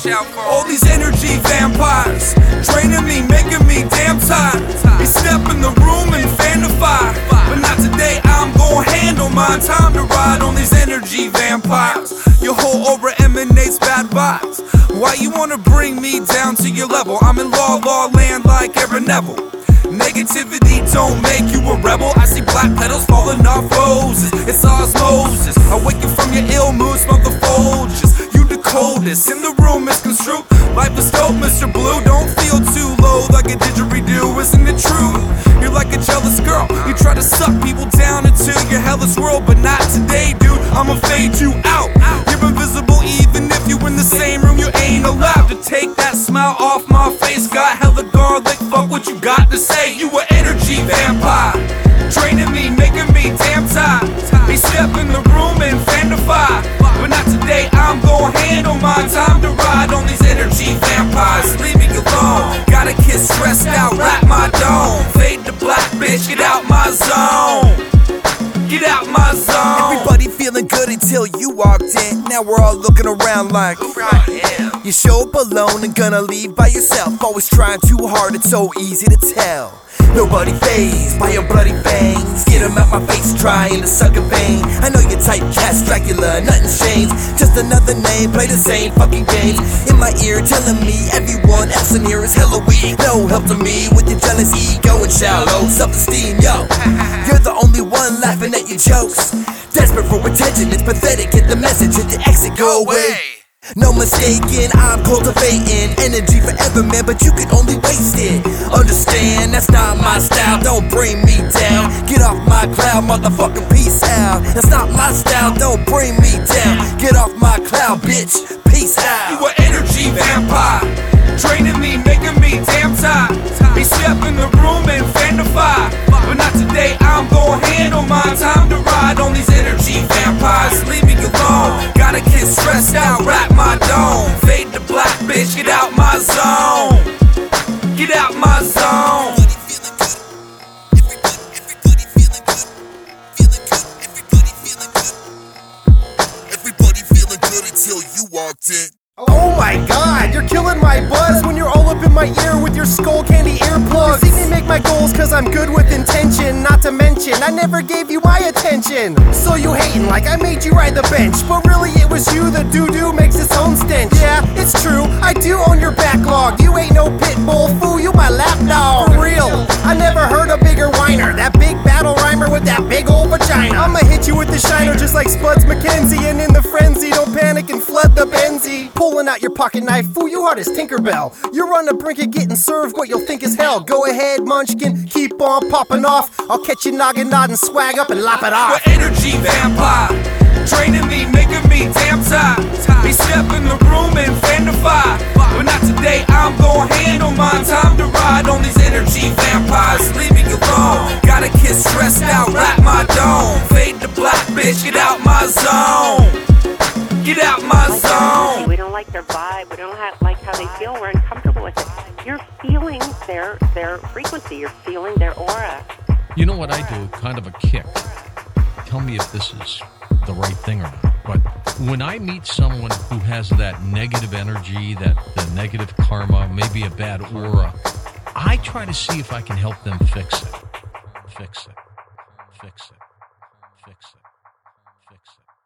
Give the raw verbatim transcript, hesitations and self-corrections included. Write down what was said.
watch out for all these energy vampires, draining me, making me damn tired. They step in the room and fan the fire, but not today, I'm gon' handle mine. Time to ride on these energy vampires. Your whole aura emanates bad vibes. Why you wanna bring me down to your level? I'm in law, law land like Aaron Neville. Negativity don't make you a rebel. I see black petals falling off roses. It's osmosis. I wake you from your ill mood, smell the Folgers. You the coldest in the room, misconstrued. Life is dope, Mister Blue. Don't feel too low like a didgeridoo. Isn't it true? You're like a jealous girl. You try to suck people down into your hellish world, but not today, dude. I'ma fade you out. You're invisible even if you in the same room. You ain't allowed to take that smile off my face. Got hella garlic, fuck what you got to say. You an energy vampire, draining me, making me damn tired. They step in the room and fan the fire, but not today, I'm gon' handle my time to ride on these energy vampires. Leave me alone, gotta get stressed out, rap my dome. Fade to black, bitch, get out my zone. Get out my zone. Everybody feeling good until you walked in. Now we're all looking around like, who I am. You show up alone and gonna leave by yourself. Always trying too hard, it's so easy to tell. Nobody fazed by your bloody fangs. Get 'em out my face, trying to suck a vein. I know you're typecast Dracula, nothing's changed. Just another name, play the same fucking games. In my ear telling me everyone else in here is hella weak. No help to me with your jealous ego and shallow self-esteem, yo. You're the only one laughing at your jokes. Desperate for attention, it's pathetic. Get the message and the exit, go away. No mistaking, I'm cultivating energy forever, man, but you can only waste it. Understand, that's not my style, don't bring me down. Get off my cloud, motherfucking peace out. That's not my style, don't bring me down. Get off my cloud, bitch, peace out. You an energy vampire, draining me, making me damn tired. They step in the room and fan the fire, but not today, I'm gon' handle my time to ride on these energy vampires. Leave me alone, gotta get stressed out, rap my dome. Fade to black, bitch, get out my zone. Get out my zone. Everybody feeling good. Feeling good. Everybody feeling good. Everybody feeling good until you walked in. Oh my god, you're killing my buzz when you're all up in my ear with your skull candy earplugs. You see me make my goals cause I'm good with intention. Not to mention, I never gave you my attention. So you hating like I made you ride the bench, but really it was you, the doo-doo makes its own stench. Yeah, it's true, I do own your backlog. You ain't no pit bull, fool, you my lapdog. For real, I never heard a bigger whiner. That big battle rhymer with that big old vagina. I'ma hit you with the shiner just like Spuds McKenzie. And in the frenzy, don't panic and flood the Benzie. Pulling out your pocket knife, fool, you hard as Tinkerbell. You're on the brink of getting served what you'll think is hell. Go ahead, munchkin, keep on popping off. I'll catch you noggin, nodding, swag up and lop it off. You're energy vampire, draining me, making me damn tired. They step in the room and fan the fire, but not today, I'm gon' handle my time to ride on these energy vampires. Leave me alone, gotta get stressed out, rap my dome. Fade to black, bitch, get out my zone. Get out my zone. We don't like their vibe. We don't have, like how they feel. We're uncomfortable with it. You're feeling their their frequency. You're feeling their aura. You know what I do? Kind of a kick. Tell me if this is the right thing or not. But when I meet someone who has that negative energy, that the negative karma, maybe a bad aura, I try to see if I can help them fix it. Fix it. Fix it. Fix it. Fix it.